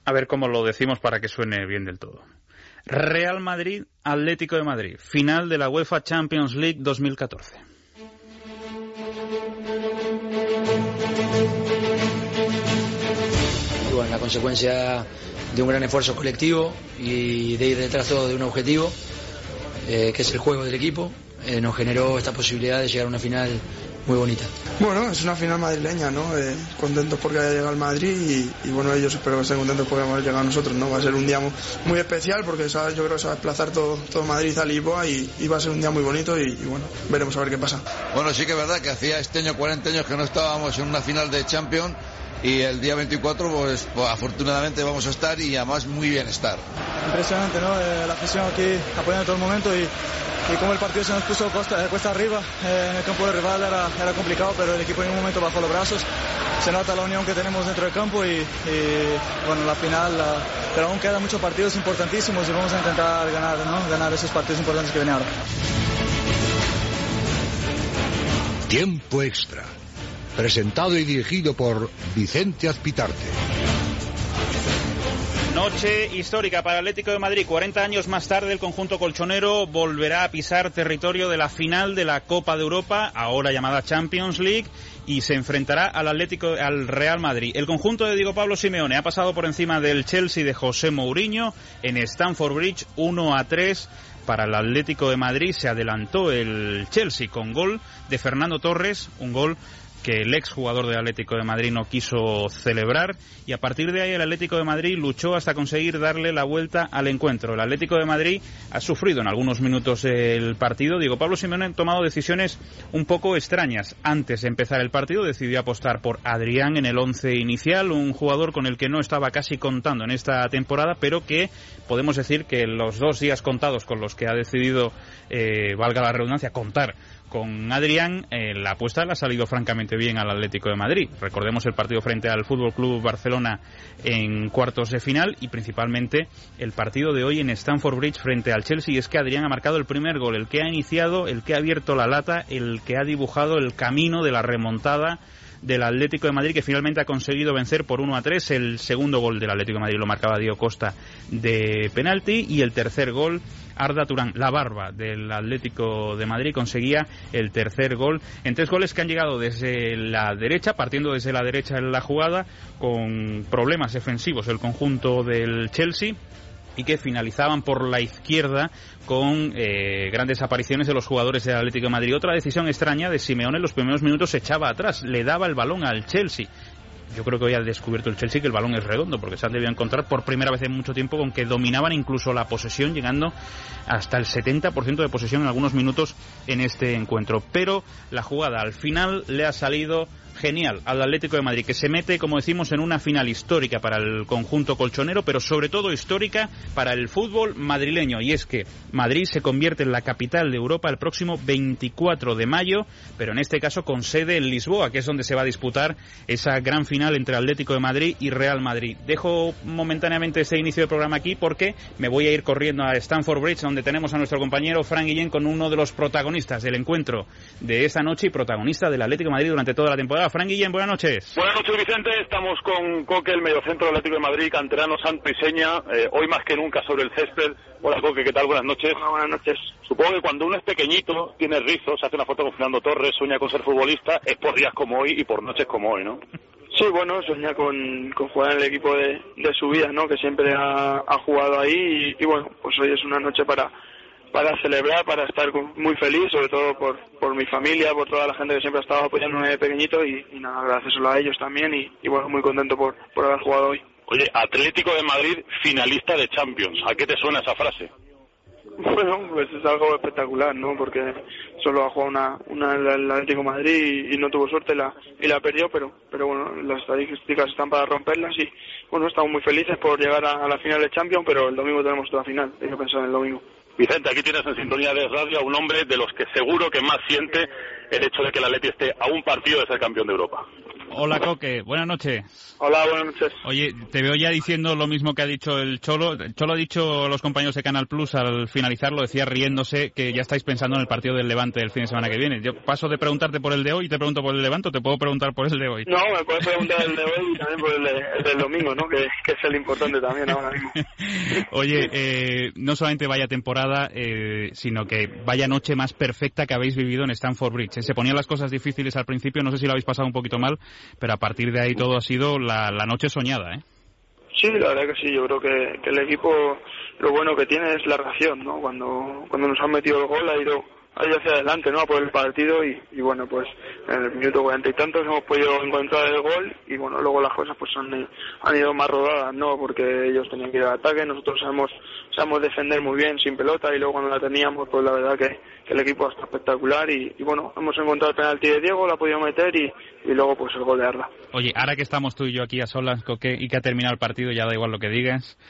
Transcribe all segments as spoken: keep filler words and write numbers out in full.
A ver cómo lo decimos para que suene bien del todo. Real Madrid, Atlético de Madrid, final de la UEFA Champions League dos mil catorce. Y bueno, la consecuencia de un gran esfuerzo colectivo y de ir detrás todo de un objetivo, eh, que es el juego del equipo, eh, nos generó esta posibilidad de llegar a una final muy bonita. Bueno, es una final madrileña, ¿no? Eh, contentos porque haya llegado al Madrid y, y bueno, ellos espero que estén contentos porque hemos llegado nosotros, ¿no? Va a ser un día muy, muy especial porque ¿sabes? Yo creo que se va a desplazar todo, todo Madrid a Lisboa y, y va a ser un día muy bonito y, y bueno, veremos a ver qué pasa. Bueno, sí que es verdad que hacía este año cuarenta años que no estábamos en una final de Champions y el día veinticuatro pues, pues afortunadamente vamos a estar y además muy bien estar. Impresionante, ¿no? Eh, la afición aquí apoyando todo el momento y Y como el partido se nos puso costa, cuesta arriba, eh, en el campo de rival era, era complicado, pero el equipo en un momento bajó los brazos. Se nota la unión que tenemos dentro del campo y, y bueno, la final, la, pero aún quedan muchos partidos importantísimos y vamos a intentar ganar, ¿no? Ganar esos partidos importantes que vienen ahora. Tiempo extra. Presentado y dirigido por Vicente Azpitarte. Noche histórica para el Atlético de Madrid. cuarenta años más tarde el conjunto colchonero volverá a pisar territorio de la final de la Copa de Europa, ahora llamada Champions League, y se enfrentará al Atlético, al Real Madrid. El conjunto de Diego Pablo Simeone ha pasado por encima del Chelsea de José Mourinho en Stamford Bridge uno a tres. Para el Atlético de Madrid se adelantó el Chelsea con gol de Fernando Torres, un gol que el exjugador del Atlético de Madrid no quiso celebrar, y a partir de ahí el Atlético de Madrid luchó hasta conseguir darle la vuelta al encuentro. El Atlético de Madrid ha sufrido en algunos minutos el partido. Diego Pablo Simeone ha tomado decisiones un poco extrañas. Antes de empezar el partido decidió apostar por Adrián en el once inicial, un jugador con el que no estaba casi contando en esta temporada, pero que podemos decir que los dos días contados con los que ha decidido, eh, valga la redundancia, contar con Adrián, eh, la apuesta le ha salido francamente bien al Atlético de Madrid. Recordemos el partido frente al Fútbol Club Barcelona en cuartos de final y principalmente el partido de hoy en Stamford Bridge frente al Chelsea. Y es que Adrián ha marcado el primer gol, el que ha iniciado, el que ha abierto la lata, el que ha dibujado el camino de la remontada del Atlético de Madrid, que finalmente ha conseguido vencer por uno a tres. El segundo gol del Atlético de Madrid lo marcaba Diego Costa de penalti, y el tercer gol, Arda Turán, la barba del Atlético de Madrid, conseguía el tercer gol en tres goles que han llegado desde la derecha, partiendo desde la derecha en la jugada, con problemas defensivos el conjunto del Chelsea, y que finalizaban por la izquierda con eh, grandes apariciones de los jugadores del Atlético de Madrid. Otra decisión extraña de Simeone: en los primeros minutos se echaba atrás, le daba el balón al Chelsea. Yo creo que hoy ha descubierto el Chelsea que el balón es redondo, porque se han debido encontrar por primera vez en mucho tiempo con que dominaban incluso la posesión, llegando hasta el setenta por ciento de posesión en algunos minutos en este encuentro. Pero la jugada al final le ha salido genial al Atlético de Madrid, que se mete, como decimos, en una final histórica para el conjunto colchonero, pero sobre todo histórica para el fútbol madrileño. Y es que Madrid se convierte en la capital de Europa el próximo veinticuatro de mayo, pero en este caso con sede en Lisboa, que es donde se va a disputar esa gran final entre Atlético de Madrid y Real Madrid. Dejo momentáneamente este inicio del programa aquí porque me voy a ir corriendo a Stamford Bridge, donde tenemos a nuestro compañero Fran Guillén con uno de los protagonistas del encuentro de esta noche y protagonista del Atlético de Madrid durante toda la temporada. Fran Guillén, buenas noches. Buenas noches, Vicente. Estamos con Coque, el mediocentro del Atlético de Madrid, canterano santo y seña, eh, hoy más que nunca sobre el césped. Hola, Coque, ¿qué tal? Buenas noches. Hola, buenas noches. Supongo que cuando uno es pequeñito, tiene rizos, hace una foto con Fernando Torres, sueña con ser futbolista, es por días como hoy y por noches como hoy, ¿no? Sí, bueno, sueña con, con jugar en el equipo de, de su vida, ¿no? Que siempre ha, ha jugado ahí y, y bueno, pues hoy es una noche para para celebrar, para estar muy feliz, sobre todo por por mi familia, por toda la gente que siempre ha estado apoyándome de pequeñito y, y nada, gracias solo a ellos también y, y bueno, muy contento por, por haber jugado hoy. Oye, Atlético de Madrid, finalista de Champions, ¿a qué te suena esa frase? Bueno, pues es algo espectacular, ¿no? Porque solo ha jugado una, una el Atlético de Madrid y, y no tuvo suerte la, y la perdió, pero pero bueno, las estadísticas están para romperlas y bueno, estamos muy felices por llegar a, a la final de Champions, pero el domingo tenemos otra final, hay que pensar en el domingo. Vicente, aquí tienes en sintonía de radio a un hombre de los que seguro que más siente el hecho de que el Atleti esté a un partido de ser campeón de Europa. Hola, Coque, buenas noches. Hola, buenas noches. Oye, te veo ya diciendo lo mismo que ha dicho el Cholo. El Cholo ha dicho a los compañeros de Canal Plus al finalizar, lo decía riéndose, que ya estáis pensando en el partido del Levante del fin de semana que viene. Yo paso de preguntarte por el de hoy y te pregunto por el Levante, o te puedo preguntar por el de hoy. No, me puedes preguntar el de hoy y también por el, de, el del domingo, ¿no? Que, que es el importante también ahora mismo. Oye, eh, no solamente vaya temporada, eh, sino que vaya noche más perfecta que habéis vivido en Stamford Bridge. Se ponían las cosas difíciles al principio, no sé si lo habéis pasado un poquito mal, pero a partir de ahí todo ha sido la, la noche soñada, ¿eh? Sí, la verdad que sí, yo creo que, que el equipo lo bueno que tiene es la reacción, ¿no? Cuando, cuando nos han metido el gol ha ido, ha ido hacia adelante, ¿no? A por el partido y, y bueno, pues en el minuto cuarenta y tantos hemos podido encontrar el gol y bueno, luego las cosas pues han, han ido más rodadas, ¿no? Porque ellos tenían que ir al ataque, nosotros sabemos, sabemos defender muy bien sin pelota y luego cuando la teníamos, pues la verdad que, que el equipo está espectacular y, y bueno, hemos encontrado el penalti de Diego, lo ha podido meter y, y luego pues el gol de Arda. Oye, ahora que estamos tú y yo aquí a solas, Coque, y que ha terminado el partido, ya da igual lo que digas,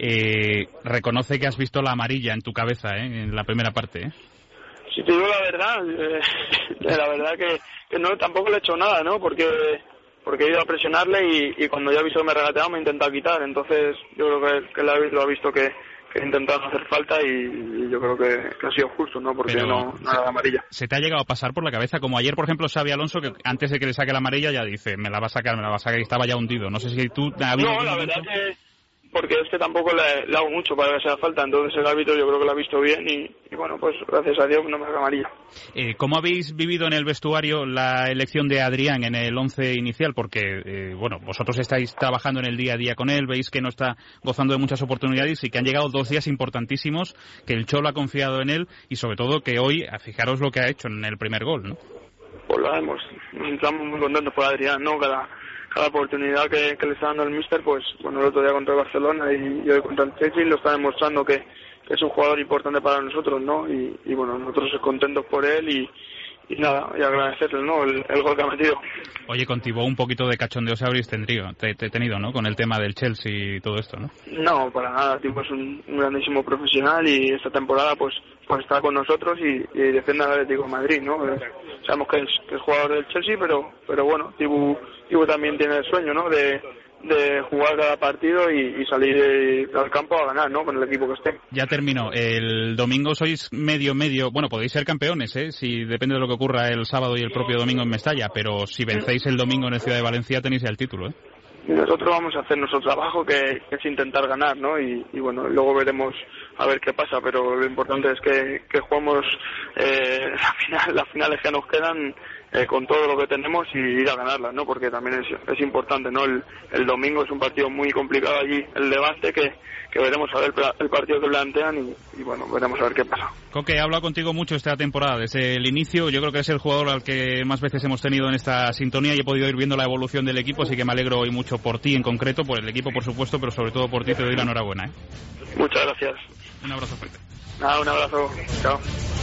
eh, reconoce que has visto la amarilla en tu cabeza, ¿eh? En la primera parte, ¿eh? Si te digo la verdad, eh, la verdad que, que no, tampoco le he hecho nada, ¿no? Porque porque he ido a presionarle y, y cuando ya he visto que me regateaba me he intentado quitar. Entonces yo creo que, que lo ha visto que, que he intentado no hacer falta y, y yo creo que, que ha sido justo, ¿no? Porque Pero no, no era la amarilla. ¿Se te ha llegado a pasar por la cabeza? Como ayer, por ejemplo, Xabi Alonso, que antes de que le saque la amarilla ya dice, me la va a sacar, me la va a sacar, y estaba ya hundido. No sé si tú... No, la verdad que... porque es que tampoco le, le hago mucho para que sea falta, entonces el árbitro yo creo que lo ha visto bien y, y bueno, pues gracias a Dios no me saca amarilla. Eh, ¿Cómo habéis vivido en el vestuario la elección de Adrián en el once inicial? Porque, eh, bueno, vosotros estáis trabajando en el día a día con él, veis que no está gozando de muchas oportunidades y que han llegado dos días importantísimos, que el Cholo ha confiado en él y sobre todo que hoy, fijaros lo que ha hecho en el primer gol, ¿no? Pues lo vemos, estamos muy contentos por Adrián, ¿no? Cada... cada oportunidad que, que le está dando el míster, pues bueno, el otro día contra el Barcelona y, y hoy contra el Chelsea lo está demostrando que, que es un jugador importante para nosotros, ¿no? Y, y bueno, nosotros contentos por él y, y nada, y agradecerle, ¿no? El, el gol que ha metido. Oye, con Thibaut un poquito de cachondeo se habréis tenido, te, te tenido, ¿no? Con el tema del Chelsea y todo esto, ¿no? No, para nada, Thibaut es un, un grandísimo profesional y esta temporada pues pues está con nosotros y, y defiende al Atlético de Madrid, ¿no? Sabemos que es, que es jugador del Chelsea, pero pero bueno, Thibaut, Thibaut también tiene el sueño, ¿no? De, de jugar cada partido y, y salir de, al campo a ganar, ¿no? Con el equipo que esté. Ya terminó. El domingo sois medio, medio... Bueno, podéis ser campeones, ¿eh? Si depende de lo que ocurra el sábado y el propio domingo en Mestalla, pero si vencéis el domingo en el Ciudad de Valencia tenéis ya el título, ¿eh? Y nosotros vamos a hacer nuestro trabajo, que, que es intentar ganar, ¿no? Y, y bueno, luego veremos a ver qué pasa, pero lo importante es que, que juguemos eh, la final, las finales que nos quedan eh, con todo lo que tenemos y ir a ganarlas, ¿no? Porque también es, es importante, ¿no? El, el domingo es un partido muy complicado allí, el Levante, que, que veremos a ver el partido que plantean y, y bueno, veremos a ver qué pasa. Coque, he hablado contigo mucho esta temporada, desde el inicio. Yo creo que es el jugador al que más veces hemos tenido en esta sintonía y he podido ir viendo la evolución del equipo, así que me alegro hoy mucho por ti en concreto, por el equipo por supuesto, pero sobre todo por ti te doy la enhorabuena, ¿eh? Muchas gracias. Un abrazo fuerte. Nada, un abrazo. Chao.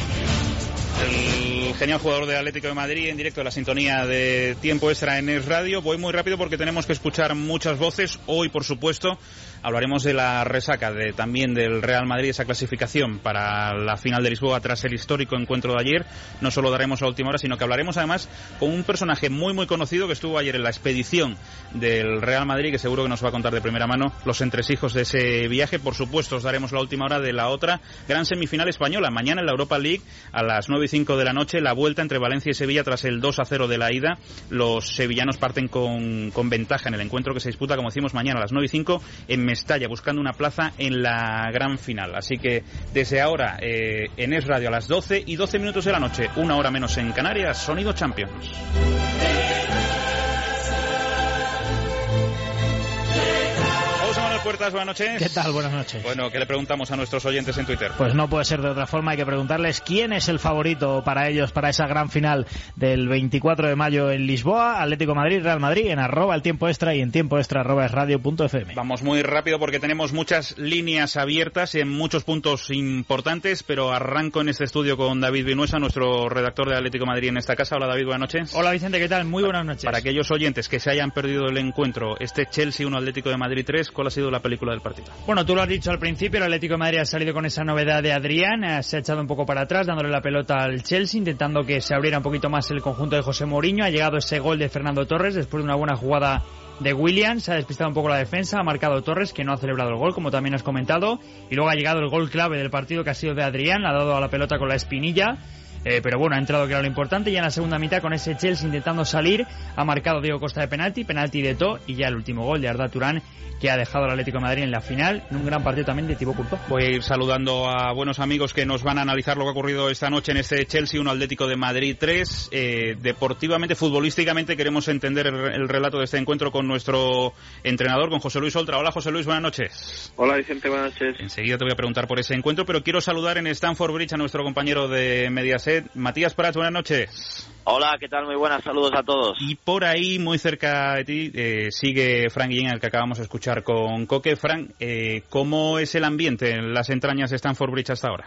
El genial jugador de Atlético de Madrid en directo de la sintonía de Tiempo Extra en Es Radio. Voy muy rápido porque tenemos que escuchar muchas voces. Hoy, por supuesto, hablaremos de la resaca de, también del Real Madrid, esa clasificación para la final de Lisboa tras el histórico encuentro de ayer. No solo daremos la última hora, sino que hablaremos además con un personaje muy muy conocido que estuvo ayer en la expedición del Real Madrid, que seguro que nos va a contar de primera mano los entresijos de ese viaje. Por supuesto, os daremos la última hora de la otra gran semifinal española. Mañana en la Europa League a las nueve y cinco de la noche, la vuelta entre Valencia y Sevilla tras el dos a cero de la ida. Los sevillanos parten con, con ventaja en el encuentro que se disputa, como decimos, mañana a las nueve y cinco en Mestalla, buscando una plaza en la gran final. Así que desde ahora eh, en Es Radio a las doce y doce minutos de la noche, una hora menos en Canarias, Sonido Champions. Puertas, buenas noches. ¿Qué tal? Buenas noches. Bueno, ¿qué le preguntamos a nuestros oyentes en Twitter? Pues no puede ser de otra forma, hay que preguntarles quién es el favorito para ellos para esa gran final del veinticuatro de mayo en Lisboa, Atlético de Madrid, Real Madrid, en arroba el tiempo extra y en tiempo extra arroba es radio punto f m. Vamos muy rápido porque tenemos muchas líneas abiertas en muchos puntos importantes, pero arranco en este estudio con David Vinuesa, nuestro redactor de Atlético de Madrid en esta casa. Hola David, buenas noches. Hola Vicente, ¿qué tal? Muy buenas noches. Para aquellos oyentes que se hayan perdido el encuentro, este Chelsea uno Atlético de Madrid tres, ¿cuál ha sido la película del partido. Bueno, tú lo has dicho al principio, el Atlético de Madrid ha salido con esa novedad de Adrián, eh, se ha echado un poco para atrás, dándole la pelota al Chelsea, intentando que se abriera un poquito más el conjunto de José Mourinho. Ha llegado ese gol de Fernando Torres después de una buena jugada de Williams, se ha despistado un poco la defensa, ha marcado Torres, que no ha celebrado el gol, como también has comentado, y luego ha llegado el gol clave del partido, que ha sido de Adrián, le ha dado a la pelota con la espinilla. Eh, pero bueno, ha entrado, que era lo importante, y ya en la segunda mitad con ese Chelsea intentando salir, ha marcado Diego Costa de penalti, penalti de To, y ya el último gol de Arda Turán, que ha dejado al Atlético de Madrid en la final, en un gran partido también de Thibaut Courtois. Voy a ir saludando a buenos amigos que nos van a analizar lo que ha ocurrido esta noche en este Chelsea uno Atlético de Madrid tres. Eh, deportivamente, futbolísticamente, queremos entender el, el relato de este encuentro con nuestro entrenador, con José Luis Oltra. Hola, José Luis, buenas noches. Hola, Vicente, buenas noches. Enseguida te voy a preguntar por ese encuentro, pero quiero saludar en Stamford Bridge a nuestro compañero de Mediaset, Matías Prats, buenas noches. Hola, ¿qué tal? Muy buenas, saludos a todos. Y por ahí, muy cerca de ti, eh, sigue Frank Guillén, al que acabamos de escuchar con Coque. Frank, eh, ¿cómo es el ambiente en las entrañas de Stamford Bridge hasta ahora?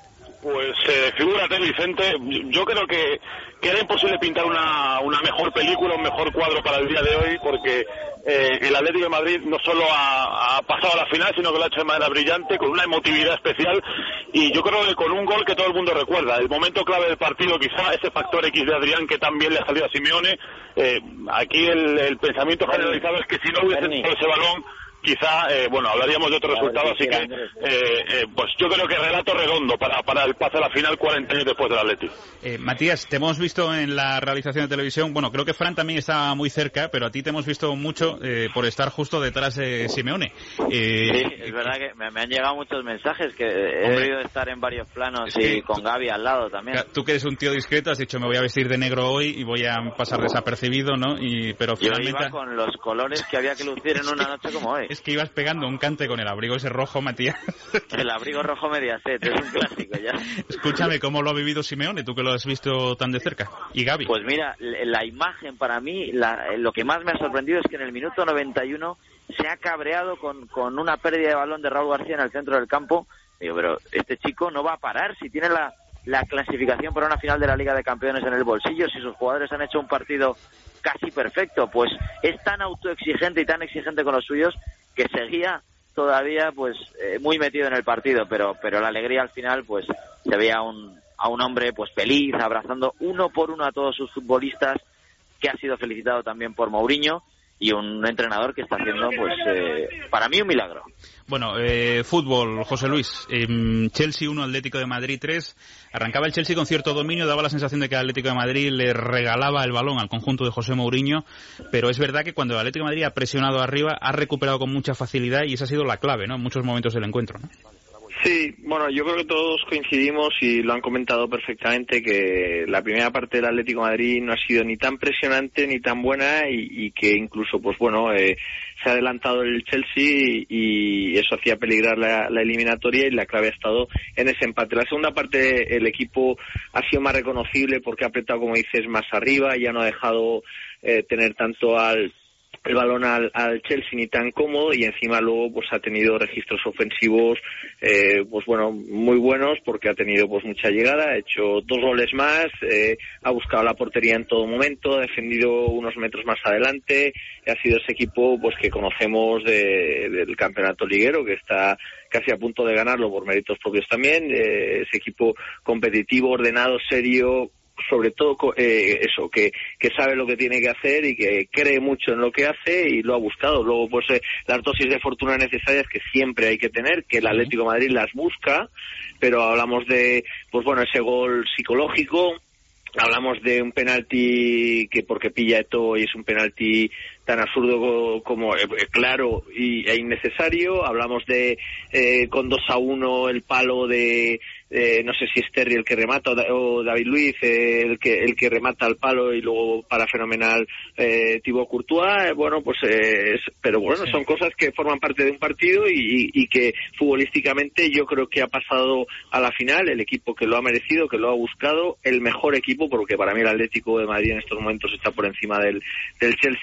Pues eh, figúrate, Vicente, yo creo que, que era imposible pintar una, una mejor película, un mejor cuadro para el día de hoy, porque eh, el Atlético de Madrid no solo ha, ha pasado a la final, sino que lo ha hecho de manera brillante, con una emotividad especial, y yo creo que con un gol que todo el mundo recuerda. El momento clave del partido, quizá ese factor X de Adrián que también le ha salido a Simeone. Eh, aquí el, el pensamiento generalizado es que si no hubiese entrado ese balón, quizá, eh, bueno, hablaríamos de otro resultado, así que, eh, eh, pues yo creo que relato redondo para, para el pase a la final cuarenta años después del Atlético. Eh, Matías, te hemos visto en la realización de televisión, bueno, creo que Fran también está muy cerca, pero a ti te hemos visto mucho eh, por estar justo detrás de Simeone. Eh, sí, es verdad que me, me han llegado muchos mensajes, que he hombre, debido estar en varios planos y con Gaby al lado también. Tú que eres un tío discreto, has dicho me voy a vestir de negro hoy y voy a pasar desapercibido, ¿no? Y, pero Yo finalmente... iba con los colores que había que lucir en una noche como hoy. Es que ibas pegando un cante con el abrigo ese rojo, Matías. El abrigo rojo Mediaset, es un clásico ya. Escúchame, ¿cómo lo ha vivido Simeone, tú que lo has visto tan de cerca? Y Gaby. Pues mira, la imagen para mí, la, lo que más me ha sorprendido es que en el minuto noventa y uno se ha cabreado con, con una pérdida de balón de Raúl García en el centro del campo. Digo, pero este chico no va a parar si tiene la, la clasificación para una final de la Liga de Campeones en el bolsillo, si sus jugadores han hecho un partido casi perfecto. Pues es tan autoexigente y tan exigente con los suyos que seguía todavía pues eh, muy metido en el partido, pero pero la alegría al final pues se veía a un, a un hombre pues feliz, abrazando uno por uno a todos sus futbolistas, que ha sido felicitado también por Mourinho, y un entrenador que está haciendo pues eh, para mí un milagro. Bueno, eh, fútbol, José Luis, eh, Chelsea uno, Atlético de Madrid tres. Arrancaba el Chelsea con cierto dominio, daba la sensación de que el Atlético de Madrid le regalaba el balón al conjunto de José Mourinho, pero es verdad que cuando el Atlético de Madrid ha presionado arriba, ha recuperado con mucha facilidad, y esa ha sido la clave, ¿no?, en muchos momentos del encuentro, ¿no? Sí, bueno, yo creo que todos coincidimos y lo han comentado perfectamente, que la primera parte del Atlético de Madrid no ha sido ni tan presionante ni tan buena, y, y que incluso, pues bueno, eh, se ha adelantado el Chelsea y, y eso hacía peligrar la, la eliminatoria, y la clave ha estado en ese empate. La segunda parte el equipo ha sido más reconocible porque ha apretado, como dices, más arriba, ya no ha dejado eh, tener tanto al el balón al, al Chelsea ni tan cómodo, y encima luego pues ha tenido registros ofensivos eh, pues bueno, muy buenos, porque ha tenido pues mucha llegada, ha hecho dos goles más, eh, ha buscado la portería en todo momento, ha defendido unos metros más adelante, y ha sido ese equipo pues que conocemos de, del campeonato liguero, que está casi a punto de ganarlo por méritos propios también, eh, ese equipo competitivo, ordenado, serio, sobre todo eh, eso, que, que sabe lo que tiene que hacer y que cree mucho en lo que hace, y lo ha buscado. Luego pues eh, las dosis de fortuna necesarias que siempre hay que tener, que el Atlético de Madrid las busca, pero hablamos de pues bueno, ese gol psicológico, hablamos de un penalti que porque pilla Eto'o y es un penalti tan absurdo como eh, claro y, e innecesario. Hablamos de eh, con dos a uno el palo de eh, no sé si es Terry el que remata o, da, o David Luiz eh, el que el que remata al palo, y luego para fenomenal eh, Thibaut Courtois. Eh, bueno pues eh, es, pero bueno, sí, son cosas que forman parte de un partido, y, y que futbolísticamente yo creo que ha pasado a la final el equipo que lo ha merecido, que lo ha buscado, el mejor equipo, porque para mí el Atlético de Madrid en estos momentos está por encima del, del Chelsea en rendimiento,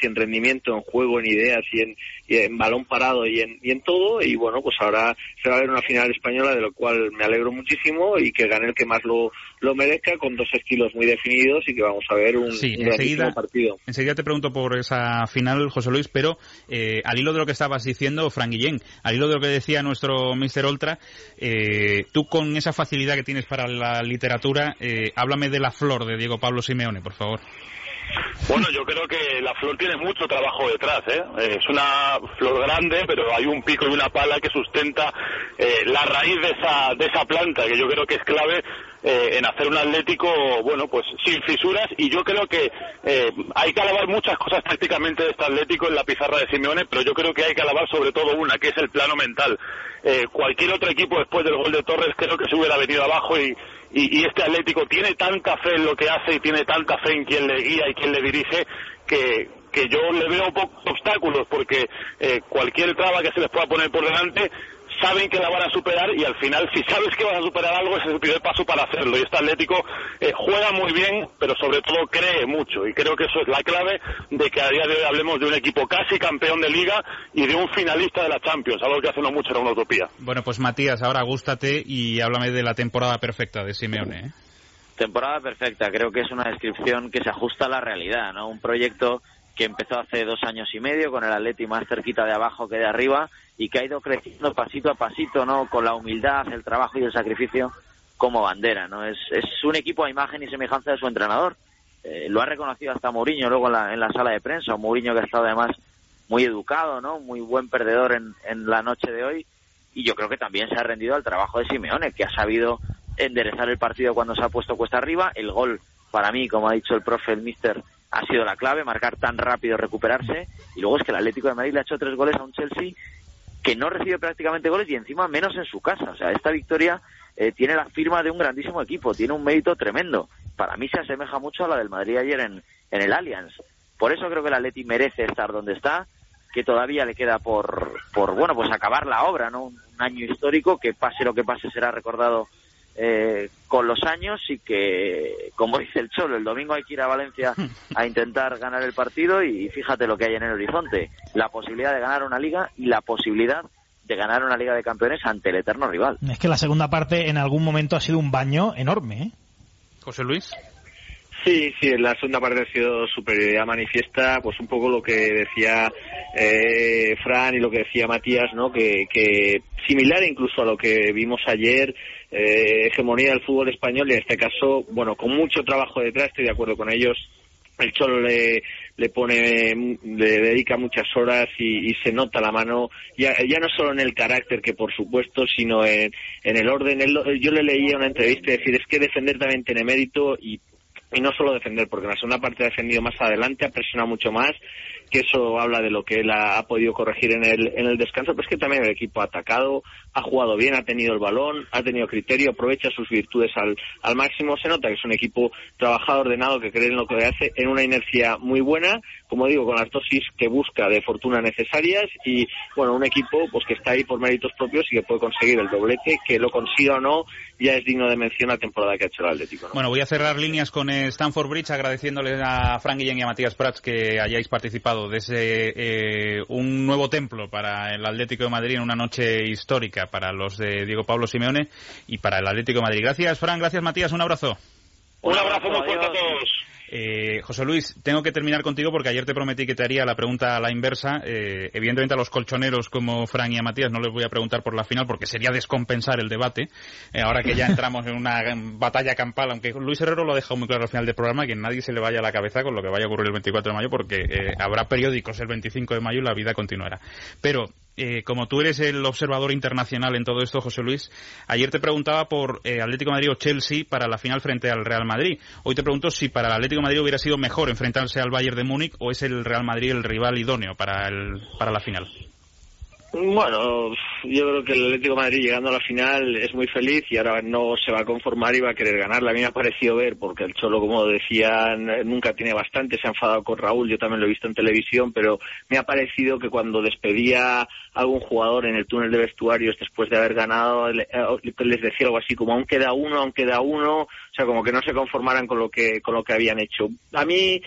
rendimiento, en juego, en ideas y en, y en balón parado y en, y en todo, y bueno, pues ahora se va a ver una final española, de lo cual me alegro muchísimo, y que gane el que más lo, lo merezca, con dos estilos muy definidos, y que vamos a ver un, sí, un grandísimo partido. Enseguida te pregunto por esa final, José Luis, pero eh, al hilo de lo que estabas diciendo, Fran Guillén, al hilo de lo que decía nuestro míster Oltra, eh, tú con esa facilidad que tienes para la literatura, eh, háblame de la flor de Diego Pablo Simeone, por favor. Bueno, yo creo que la flor tiene mucho trabajo detrás, ¿eh? Es una flor grande, pero hay un pico y una pala que sustenta eh, la raíz de esa, de esa planta, que yo creo que es clave eh, en hacer un Atlético, bueno, pues sin fisuras, y yo creo que eh, hay que alabar muchas cosas tácticamente de este Atlético en la pizarra de Simeone, pero yo creo que hay que alabar sobre todo una, que es el plano mental. Eh, cualquier otro equipo después del gol de Torres creo que se hubiera venido abajo, y Y, y este Atlético tiene tanta fe en lo que hace y tiene tanta fe en quien le guía y quien le dirige que, que yo le veo pocos obstáculos, porque eh, cualquier traba que se les pueda poner por delante saben que la van a superar, y al final, si sabes que vas a superar algo, ese es el primer paso para hacerlo. Y este Atlético eh, juega muy bien, pero sobre todo cree mucho, y creo que eso es la clave de que a día de hoy hablemos de un equipo casi campeón de Liga y de un finalista de la Champions, algo que hace no mucho era una utopía. Bueno, pues Matías, ahora gústate y háblame de la temporada perfecta de Simeone, ¿eh? Temporada perfecta, creo que es una descripción que se ajusta a la realidad, ¿no? Un proyecto que empezó hace dos años y medio con el Atleti más cerquita de abajo que de arriba, y que ha ido creciendo pasito a pasito, ¿no? Con la humildad, el trabajo y el sacrificio como bandera, ¿no? Es, es un equipo a imagen y semejanza de su entrenador. Eh, lo ha reconocido hasta Mourinho luego en la, en la sala de prensa. Un Mourinho que ha estado además muy educado, ¿no? Muy buen perdedor en, en la noche de hoy. Y yo creo que también se ha rendido al trabajo de Simeone, que ha sabido enderezar el partido cuando se ha puesto cuesta arriba. El gol, para mí, como ha dicho el profe, el míster, ha sido la clave, marcar tan rápido, recuperarse. Y luego es que el Atlético de Madrid le ha hecho tres goles a un Chelsea que no recibe prácticamente goles, y encima menos en su casa. O sea, esta victoria eh, tiene la firma de un grandísimo equipo, tiene un mérito tremendo. Para mí se asemeja mucho a la del Madrid ayer en, en el Allianz. Por eso creo que el Atleti merece estar donde está, que todavía le queda por, por bueno, pues acabar la obra, ¿no? Un año histórico que, pase lo que pase, será recordado eh, con los años, y que, como dice el Cholo, el domingo hay que ir a Valencia a intentar ganar el partido, y fíjate lo que hay en el horizonte: la posibilidad de ganar una Liga y la posibilidad de ganar una Liga de Campeones ante el eterno rival. Es que la segunda parte en algún momento ha sido un baño enorme, ¿eh? José Luis. Sí, sí, en la segunda parte ha sido superioridad manifiesta, pues un poco lo que decía eh, Fran y lo que decía Matías, ¿no? Que, que similar incluso a lo que vimos ayer, eh, hegemonía del fútbol español, y en este caso, bueno, con mucho trabajo detrás, estoy de acuerdo con ellos. El Cholo le, le pone, le dedica muchas horas, y, y se nota la mano, ya, ya no solo en el carácter, que por supuesto, sino en, en el orden. Él, yo le leía una entrevista y decir, es que defender también tiene mérito, y Y no solo defender, porque en la segunda parte ha defendido más adelante, ha presionado mucho más, que eso habla de lo que él ha, ha podido corregir en el, en el descanso, pero es que también el equipo ha atacado, ha jugado bien, ha tenido el balón, ha tenido criterio, aprovecha sus virtudes al, al máximo. Se nota que es un equipo trabajado, ordenado, que cree en lo que hace, en una inercia muy buena, como digo, con las dosis que busca de fortuna necesarias, y bueno, un equipo pues que está ahí por méritos propios y que puede conseguir el doblete, que lo consiga o no, ya es digno de mención la temporada que ha hecho el Atlético, ¿no? Bueno, voy a cerrar líneas con Stamford Bridge, agradeciéndoles a Fran Guillén y a Matías Prats que hayáis participado de ese eh, un nuevo templo para el Atlético de Madrid en una noche histórica para los de Diego Pablo Simeone y para el Atlético de Madrid. Gracias, Fran, gracias, Matías, un abrazo. Un abrazo muy fuerte a todos. Eh, José Luis, tengo que terminar contigo porque ayer te prometí que te haría la pregunta a la inversa. Eh, evidentemente a los colchoneros como Fran y a Matías no les voy a preguntar por la final porque sería descompensar el debate. Eh, ahora que ya entramos en una batalla campal, aunque Luis Herrero lo ha dejado muy claro al final del programa, que nadie se le vaya a la cabeza con lo que vaya a ocurrir el veinticuatro de mayo, porque eh, habrá periódicos el veinticinco de mayo y la vida continuará. Pero Eh, como tú eres el observador internacional en todo esto, José Luis, ayer te preguntaba por eh, Atlético de Madrid o Chelsea para la final frente al Real Madrid. Hoy te pregunto si para el Atlético de Madrid hubiera sido mejor enfrentarse al Bayern de Múnich, o es el Real Madrid el rival idóneo para el para la final. Bueno, yo creo que el Atlético de Madrid, llegando a la final, es muy feliz y ahora no se va a conformar y va a querer ganarla. A mí me ha parecido ver, porque el Cholo, como decían, nunca tiene bastante, se ha enfadado con Raúl, yo también lo he visto en televisión, pero me ha parecido que cuando despedía a algún jugador en el túnel de vestuarios después de haber ganado, les decía algo así como, aún queda uno, aún queda uno. O sea, como que no se conformaran con lo que con lo que habían hecho. A mí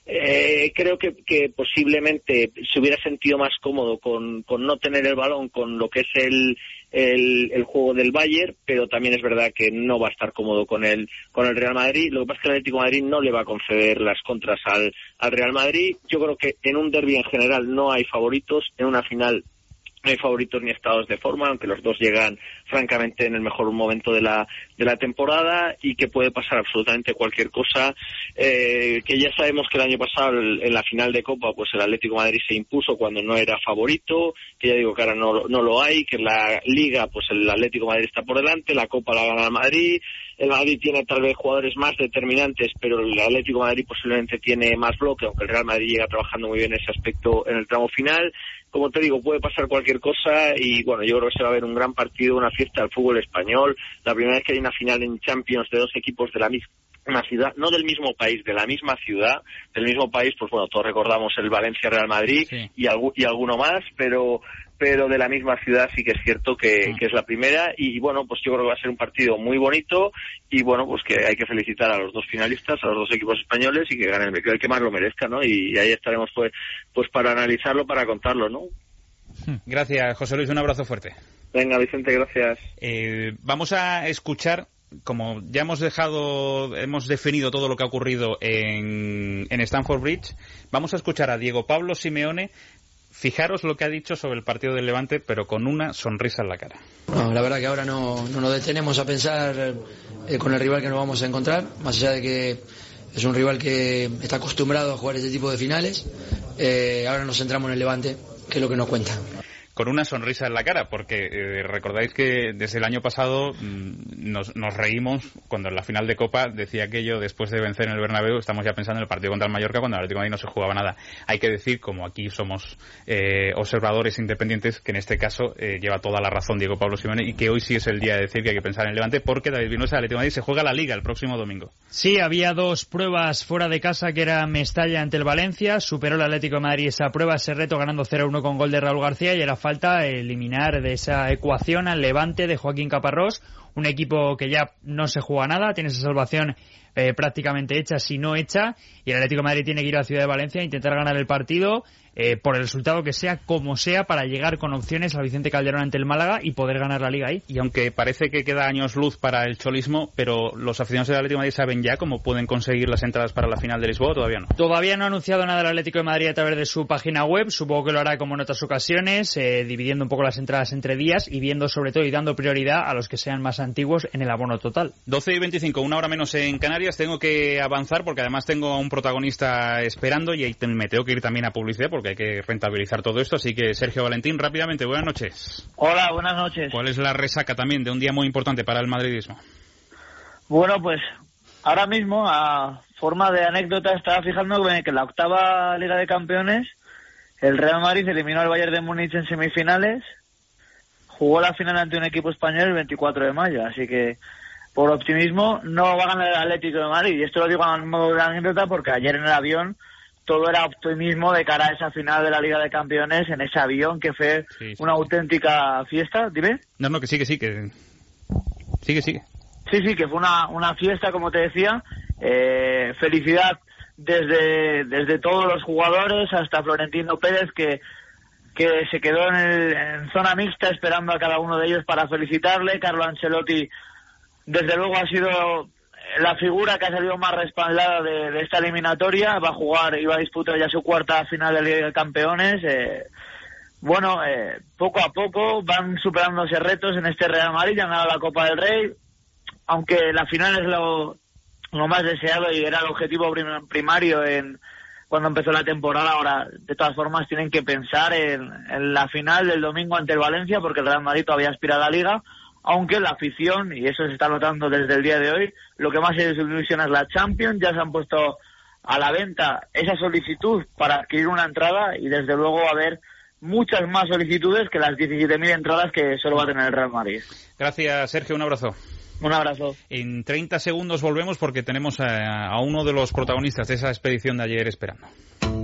eh, creo que, que posiblemente se hubiera sentido más cómodo con, con no tener el balón, con lo que es el, el, el juego del Bayern, pero también es verdad que no va a estar cómodo con el con el Real Madrid. Lo que pasa es que el Atlético de Madrid no le va a conceder las contras al, al Real Madrid. Yo creo que en un derbi en general no hay favoritos, en una final no hay favoritos ni estados de forma, aunque los dos llegan francamente en el mejor momento de la de la temporada, y que puede pasar absolutamente cualquier cosa, eh, que ya sabemos que el año pasado en la final de Copa pues el Atlético de Madrid se impuso cuando no era favorito, que ya digo que ahora no, no lo hay, que en la Liga pues el Atlético de Madrid está por delante, la Copa la gana el Madrid, el Madrid tiene tal vez jugadores más determinantes, pero el Atlético de Madrid posiblemente tiene más bloque, aunque el Real Madrid llega trabajando muy bien ese aspecto en el tramo final. Como te digo, puede pasar cualquier cosa y bueno, yo creo que se va a ver un gran partido, una fiesta del fútbol español, la primera vez que hay una final en Champions de dos equipos de la misma ciudad, no del mismo país, de la misma ciudad, del mismo país, pues bueno, todos recordamos el Valencia-Real Madrid, sí, y, algu- y alguno más, pero pero de la misma ciudad sí que es cierto que, que es la primera, y bueno, pues yo creo que va a ser un partido muy bonito, y bueno, pues que hay que felicitar a los dos finalistas, a los dos equipos españoles, y que gane el, el que más lo merezca, ¿no? Y, y ahí estaremos pues pues para analizarlo, para contarlo, ¿no? Gracias, José Luis, un abrazo fuerte. Venga, Vicente, gracias. Eh, vamos a escuchar, como ya hemos dejado, hemos definido todo lo que ha ocurrido en, en Stamford Bridge, vamos a escuchar a Diego Pablo Simeone. Fijaros lo que ha dicho sobre el partido del Levante, pero con una sonrisa en la cara. No, la verdad que ahora no, no nos detenemos a pensar eh, con el rival que nos vamos a encontrar, más allá de que es un rival que está acostumbrado a jugar este tipo de finales. Eh, ahora nos centramos en el Levante, que es lo que nos cuenta. Con una sonrisa en la cara, porque eh, recordáis que desde el año pasado mmm, nos, nos reímos cuando en la final de Copa decía aquello, después de vencer en el Bernabéu, estamos ya pensando en el partido contra el Mallorca, cuando el Atlético de Madrid no se jugaba nada. Hay que decir, como aquí somos eh, observadores independientes, que en este caso eh, lleva toda la razón Diego Pablo Simeone, y que hoy sí es el día de decir que hay que pensar en el Levante, porque David Vinuesa, el Atlético de Madrid se juega la Liga el próximo domingo. Sí, había dos pruebas fuera de casa, que era Mestalla ante el Valencia, superó el Atlético de Madrid esa prueba, ese reto, ganando cero a uno con gol de Raúl García, y era falta eliminar de esa ecuación al Levante de Joaquín Caparrós, un equipo que ya no se juega nada, tiene esa salvación eh, prácticamente hecha, si no hecha, y el Atlético de Madrid tiene que ir a la Ciudad de Valencia e intentar ganar el partido eh, por el resultado que sea, como sea, para llegar con opciones al Vicente Calderón ante el Málaga y poder ganar la Liga ahí. Y aunque parece que queda años luz para el cholismo, pero los aficionados del Atlético de Madrid saben ya cómo pueden conseguir las entradas para la final de Lisboa, ¿o todavía no? Todavía no ha anunciado nada el Atlético de Madrid a través de su página web, supongo que lo hará como en otras ocasiones, eh, dividiendo un poco las entradas entre días y viendo sobre todo y dando prioridad a los que sean más antiguos en el abono total. doce y veinticinco, una hora menos en Canarias. Tengo que avanzar porque además tengo a un protagonista esperando y me tengo que ir también a publicidad porque hay que rentabilizar todo esto, así que Sergio Valentín, rápidamente, buenas noches. Hola, buenas noches. ¿Cuál es la resaca también de un día muy importante para el madridismo? Bueno, pues ahora mismo, a forma de anécdota, estaba fijando que en la octava Liga de Campeones el Real Madrid eliminó al Bayern de Múnich en semifinales, jugó la final ante un equipo español el veinticuatro de mayo, así que por optimismo no va a ganar el Atlético de Madrid, y esto lo digo a modo de anécdota porque ayer en el avión todo era optimismo de cara a esa final de la Liga de Campeones, en ese avión que fue sí, sí, una sí. auténtica fiesta. Dime. No, no, que sí, que sí, que sigue, sigue. Sí, sí, que fue una, una fiesta, como te decía. Eh, felicidad desde desde todos los jugadores hasta Florentino Pérez, que que se quedó en, el, en zona mixta esperando a cada uno de ellos para felicitarle. Carlo Ancelotti, desde luego, ha sido la figura que ha salido más respaldada de, de esta eliminatoria. Va a jugar, iba a disputar ya su cuarta final de Liga de Campeones. Eh, bueno, eh, poco a poco van superándose retos en este Real Madrid. Ya han ganado la Copa del Rey, aunque la final es lo, lo más deseado y era el objetivo prim- primario en cuando empezó la temporada. Ahora, de todas formas, tienen que pensar en, en la final del domingo ante el Valencia, porque el Real Madrid todavía aspira a la Liga, aunque la afición, y eso se está notando desde el día de hoy, lo que más se ilusiona es la Champions. Ya se han puesto a la venta esa solicitud para adquirir una entrada, y desde luego va a haber muchas más solicitudes que las diecisiete mil entradas que solo va a tener el Real Madrid. Gracias, Sergio, un abrazo. Un abrazo. En treinta segundos volvemos porque tenemos a, a uno de los protagonistas de esa expedición de ayer esperando.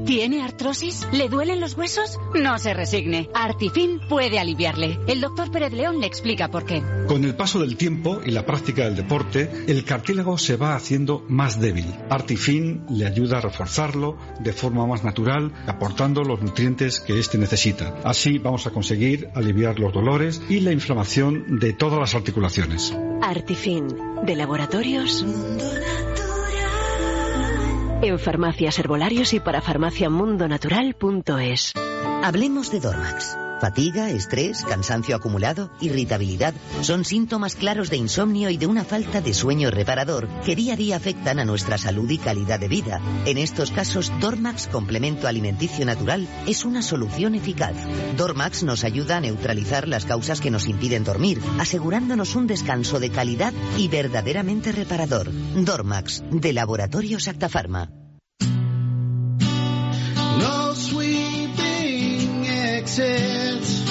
¿Tiene artrosis? ¿Le duelen los huesos? No se resigne. Artifin puede aliviarle. El doctor Pérez León le explica por qué. Con el paso del tiempo y la práctica del deporte, el cartílago se va haciendo más débil. Artifin le ayuda a reforzarlo de forma más natural, aportando los nutrientes que éste necesita. Así vamos a conseguir aliviar los dolores y la inflamación de todas las articulaciones. Artifin, de Laboratorios Mundo Natural. En farmacias, herbolarios y para farmacia mundo natural punto es. Hablemos de Dormax. Fatiga, estrés, cansancio acumulado, irritabilidad son síntomas claros de insomnio y de una falta de sueño reparador que día a día afectan a nuestra salud y calidad de vida. En estos casos, Dormax Complemento Alimenticio Natural es una solución eficaz. Dormax nos ayuda a neutralizar las causas que nos impiden dormir, asegurándonos un descanso de calidad y verdaderamente reparador. Dormax, de Laboratorios Actafarma. No sweeping exits.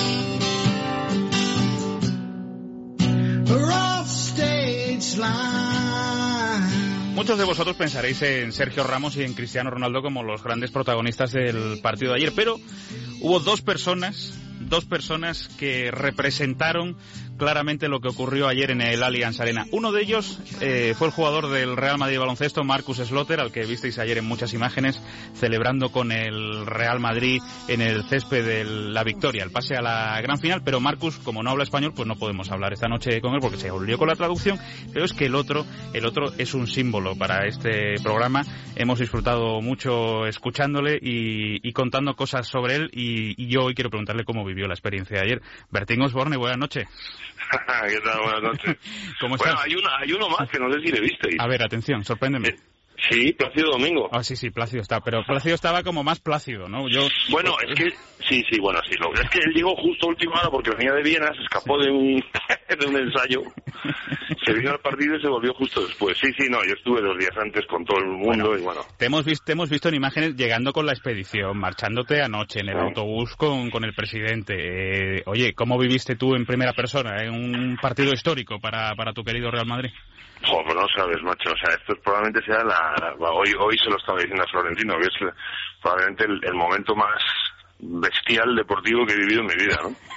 Muchos de vosotros pensaréis en Sergio Ramos y en Cristiano Ronaldo como los grandes protagonistas del partido de ayer, pero hubo dos personas, dos personas que representaron claramente lo que ocurrió ayer en el Allianz Arena. Uno de ellos eh, fue el jugador del Real Madrid Baloncesto, Marcus Slaughter, al que visteis ayer en muchas imágenes celebrando con el Real Madrid en el césped de la victoria, el pase a la gran final. Pero Marcus, como no habla español, pues no podemos hablar esta noche con él porque se volvió con la traducción. Pero es que el otro, el otro es un símbolo para este programa. Hemos disfrutado mucho escuchándole y, y contando cosas sobre él, y, y yo hoy quiero preguntarle cómo vivió la experiencia de ayer. Bertín Osborne, buenas noches. ¿Qué tal? Buenas noches. ¿Cómo bueno, estás? hay, una, hay uno más que no sé si le visteis. A ver, atención, sorpréndeme. Eh, sí, Plácido Domingo. Ah, sí, sí, Plácido está, pero Plácido estaba como más plácido, ¿no? Yo... Bueno, es que, sí, sí, bueno, sí, lo es que él llegó justo a última hora porque venía de Viena, se escapó de un, de un ensayo, se vino al partido y se volvió justo después. Sí, sí, no, yo estuve dos días antes con todo el mundo bueno, y bueno. Te hemos visto, te hemos visto en imágenes llegando con la expedición, marchándote anoche en el sí. autobús con, con el presidente. Eh, oye, ¿cómo viviste tú en primera persona en un partido histórico para, para tu querido Real Madrid? Joder, pues no sabes, macho, o sea, esto probablemente sea la... la hoy, hoy se lo estaba diciendo a Florentino, que es probablemente el, el momento más bestial deportivo que he vivido en mi vida, ¿no?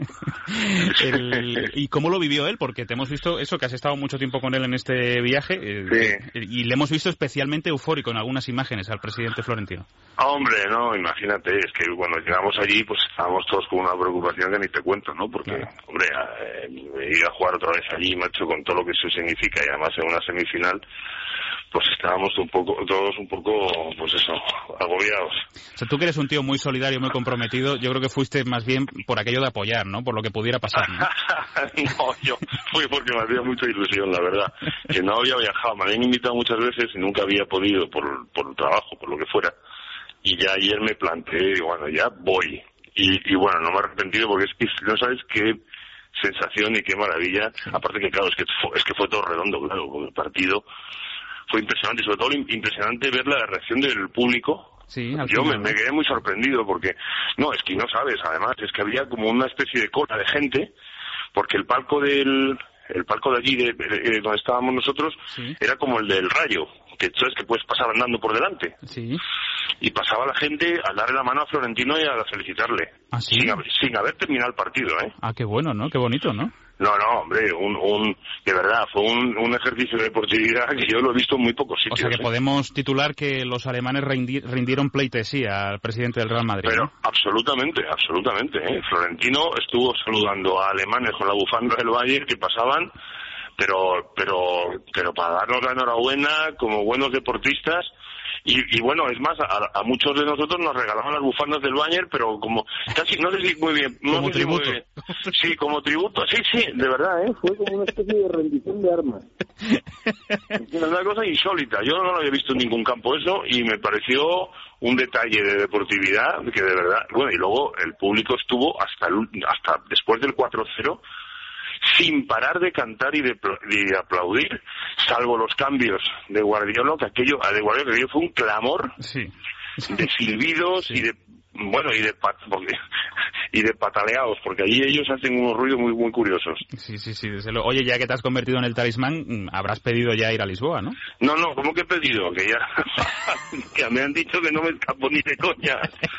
el, ¿Y cómo lo vivió él? Porque te hemos visto eso, que has estado mucho tiempo con él en este viaje, eh, sí. y le hemos visto especialmente eufórico en algunas imágenes al presidente Florentino. Hombre, no, imagínate, es que cuando llegamos allí, pues estábamos todos con una preocupación que ni te cuento, ¿no? Porque, claro. hombre, eh, ir a jugar otra vez allí, macho, con todo lo que eso significa, y además en una semifinal, pues estábamos un poco, todos un poco, pues eso, agobiados. O sea, tú que eres un tío muy solidario, muy comprometido, yo creo que fuiste más bien por aquello de apoyar, ¿no? Por lo que pudiera pasar, ¿no? No, yo fui porque me hacía mucha ilusión, la verdad. Que no había viajado, me habían invitado muchas veces y nunca había podido por, por trabajo, por lo que fuera. Y ya ayer me planteé, bueno, ya voy. Y, y bueno, no me he arrepentido porque es que no sabes qué sensación y qué maravilla. Aparte que, claro, es que fue, es que fue todo redondo, claro, con el partido. Fue impresionante, sobre todo impresionante ver la reacción del público. Sí, yo me, me quedé muy sorprendido porque, no, es que no sabes, además, es que había como una especie de cola de gente, porque el palco del, el palco de allí, de, de donde estábamos nosotros, sí. era como el del Rayo, que sabes que puedes pasar andando por delante. Sí. Y pasaba la gente a darle la mano a Florentino y a felicitarle. ¿Ah, sí? sin, haber, sin haber terminado el partido, ¿eh? Ah, qué bueno, ¿no? Qué bonito, ¿no? No, no, hombre, un, un, de verdad, fue un, un ejercicio de deportividad que yo lo he visto en muy pocos sitios. O sea que ¿eh? podemos titular que los alemanes rindi, rindieron pleitesía al presidente del Real Madrid. Pero ¿no? absolutamente, absolutamente, ¿eh? Florentino estuvo saludando a alemanes con la bufanda del Bayern que pasaban, pero, pero, pero para darnos la enhorabuena como buenos deportistas. Y, y bueno, es más, a, a muchos de nosotros nos regalaban las bufandas del Bayern, pero como casi, no sé si muy bien, no como sé tributo. Si muy bien. Sí, como tributo, sí, sí, de verdad, ¿eh? Fue como una especie de rendición de armas. Es una cosa insólita, yo no lo había visto en ningún campo eso, y me pareció un detalle de deportividad que de verdad, bueno, y luego el público estuvo hasta el, hasta después del cuatro cero, sin parar de cantar y de, de aplaudir, salvo los cambios de Guardiola, que aquello, de Guardiola, que aquello fue un clamor sí. de silbidos sí. y de bueno, y de pat, porque, y de pataleados, porque allí ellos hacen unos ruidos muy muy curiosos. Sí, sí, sí, desde luego. Oye, ya que te has convertido en el talismán, habrás pedido ya ir a Lisboa, ¿no? No, no, ¿cómo que he pedido? Que ya que me han dicho que no me escapo ni de coña.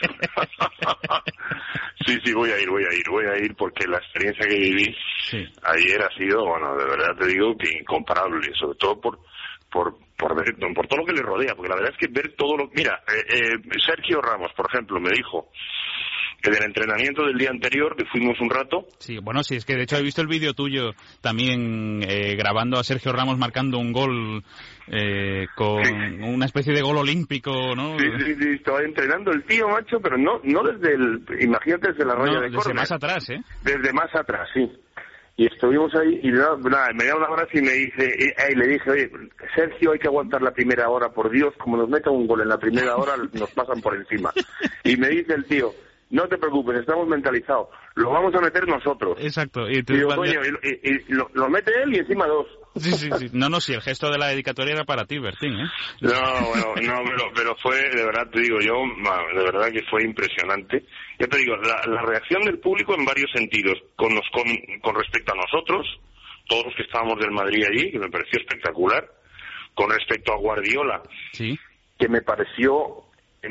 Sí, sí, voy a ir, voy a ir, voy a ir porque la experiencia que viví sí. ayer ha sido, bueno, de verdad te digo que incomparable, sobre todo por por por ver, por todo lo que le rodea, porque la verdad es que ver todo lo... Mira, eh, eh, Sergio Ramos, por ejemplo, me dijo que del entrenamiento del día anterior, que fuimos un rato... Sí, bueno, sí, es que de hecho he visto el vídeo tuyo también eh, grabando a Sergio Ramos marcando un gol eh, con sí. una especie de gol olímpico, ¿no? Sí, sí, sí, estaba entrenando el tío, macho, pero no no desde el... Imagínate desde la raya no, de desde córner. más atrás, ¿eh? Desde más atrás, sí. Y estuvimos ahí y nada, nada me da un abrazo y me dice, y, y le dije, oye, Sergio, hay que aguantar la primera hora, por Dios, como nos meta un gol en la primera hora, nos pasan por encima. Y me dice el tío, no te preocupes, estamos mentalizados, lo vamos a meter nosotros. Exacto. Y, y digo, coño, y, y, y lo, lo mete él y encima dos. Sí, sí, sí. No, no, sí, el gesto de la dedicatoria era para ti, Bertín, ¿eh? No, bueno, no, pero, pero fue, de verdad te digo, yo, de verdad que fue impresionante. Ya te digo, la, la reacción del público en varios sentidos, con, los, con, con respecto a nosotros, todos los que estábamos del Madrid allí, que me pareció espectacular, con respecto a Guardiola, sí, que me pareció,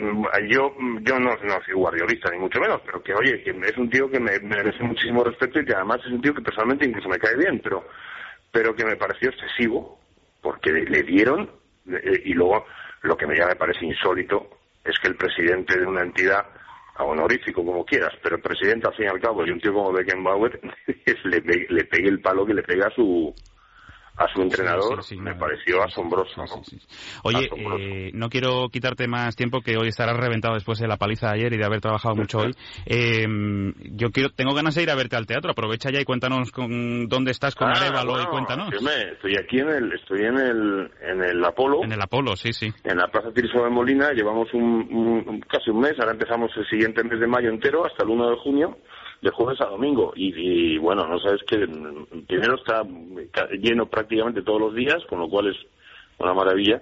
yo yo no, no soy guardiolista ni mucho menos, pero que oye, que es un tío que me, me merece muchísimo respeto y que además es un tío que personalmente incluso me cae bien, pero pero que me pareció excesivo, porque le dieron, eh, y luego lo que ya me parece insólito es que el presidente de una entidad, honorífico como quieras, pero el presidente al fin y al cabo, y un tío como Beckenbauer, le, le pegue el palo que le pega a su a su entrenador, sí, sí, sí, me no, pareció asombroso, ¿no? Sí, sí. Oye, asombroso. Eh, no quiero quitarte más tiempo, que hoy estarás reventado después de la paliza de ayer y de haber trabajado mucho hoy. Eh, yo quiero, tengo ganas de ir a verte al teatro. Aprovecha ya y cuéntanos con dónde estás con ah, Arévalo bueno, y cuéntanos. Yo me, estoy aquí en el, estoy en el, en el Apolo. En el Apolo, sí, sí. En la Plaza Tirso de Molina. Llevamos un, un, casi un mes. Ahora empezamos el siguiente mes de mayo entero hasta el uno de junio. De jueves a domingo y, y bueno, no sabes que primero está lleno prácticamente todos los días, con lo cual es una maravilla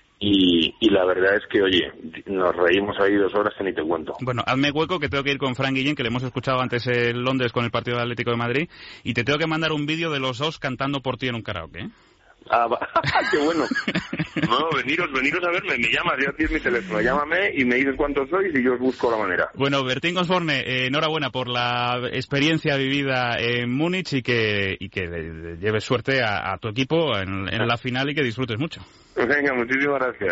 y, y la verdad es que, oye, nos reímos ahí dos horas que ni te cuento. Bueno, hazme hueco que tengo que ir con Fran Guillén, que le hemos escuchado antes en Londres con el partido del Atlético de Madrid, y te tengo que mandar un vídeo de los dos cantando por ti en un karaoke, ¿eh? Ah, qué bueno. No, veniros, veniros a verme, me llamas, ya tienes mi teléfono, llámame y me dices cuántos sois y yo os busco la manera. Bueno, Bertín Osborne, eh, enhorabuena por la experiencia vivida en Múnich y que y que lleves suerte a, a tu equipo en, en la final y que disfrutes mucho. Venga, muchísimas gracias.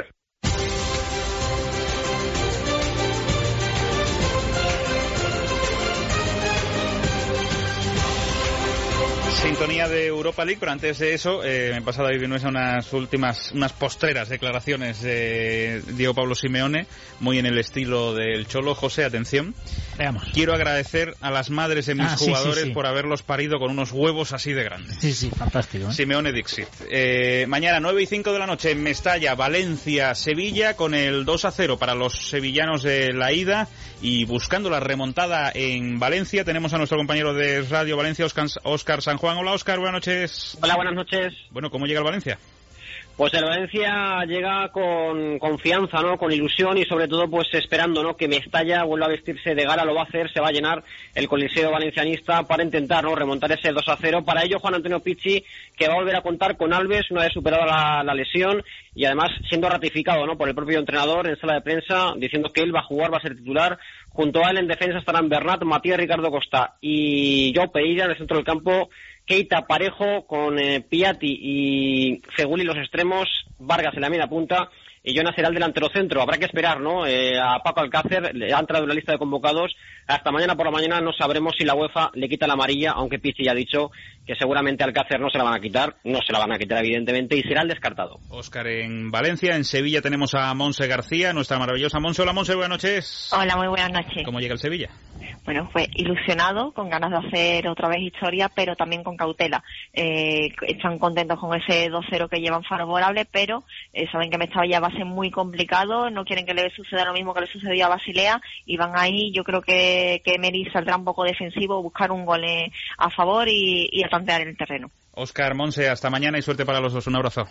Sintonía de Europa League, pero antes de eso, eh, me he pasado ahí a unas últimas, unas postreras declaraciones de Diego Pablo Simeone, muy en el estilo del Cholo. José, atención. Veamos. Quiero agradecer a las madres de mis ah, jugadores sí, sí, sí. por haberlos parido con unos huevos así de grandes. Sí, sí, fantástico. ¿eh? Simeone Dixit. Eh, mañana nueve y cinco de la noche en Mestalla, Valencia, Sevilla, con el dos a cero para los sevillanos de la ida y buscando la remontada en Valencia. Tenemos a nuestro compañero de Radio Valencia, Óscar San Juan. Hola, Óscar, buenas noches. Hola, buenas noches. Bueno, ¿cómo llega el Valencia? Pues el Valencia llega con confianza, ¿no? Con ilusión y sobre todo pues esperando, ¿no? Que Mestalla vuelva a vestirse de gala, lo va a hacer, se va a llenar el Coliseo valencianista para intentar, ¿no? Remontar ese dos a cero. Para ello, Juan Antonio Pizzi, que va a volver a contar con Alves una vez superada la, la lesión y además siendo ratificado, ¿no? Por el propio entrenador en sala de prensa, diciendo que él va a jugar, va a ser titular. Junto a él en defensa estarán Bernat, Matías, Ricardo Costa y Joao Pereira en el centro del campo. Keita Parejo con eh, Piatti y Feguli los extremos, Vargas en la media punta y Jonas será el delantero centro. Habrá que esperar, ¿no? Eh, a Paco Alcácer, le ha entrado en la lista de convocados. Hasta mañana por la mañana no sabremos si la UEFA le quita la amarilla, aunque Pizzi ya ha dicho que seguramente Alcácer no se la van a quitar, no se la van a quitar evidentemente y será el descartado. Óscar en Valencia, en Sevilla tenemos a Monse García, nuestra maravillosa Monse. Hola Monse, buenas noches. Hola, muy buenas noches. ¿Cómo llega el Sevilla? Bueno, fue ilusionado, con ganas de hacer otra vez historia, pero también con cautela. Eh, están contentos con ese dos cero que llevan favorable, pero eh, saben que Mestalla va a ser muy complicado, no quieren que le suceda lo mismo que le sucedió a Basilea y van ahí, yo creo que, que Meri saldrá un poco defensivo, buscar un gol eh, a favor y, y a tantear el terreno. Óscar, Monse, hasta mañana y suerte para los dos. Un abrazo.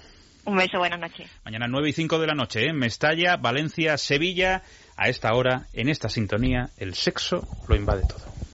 Un beso, buenas noches. Mañana nueve y cinco de la noche, ¿eh? Mestalla, Valencia, Sevilla. A esta hora, en esta sintonía, el sexo lo invade todo.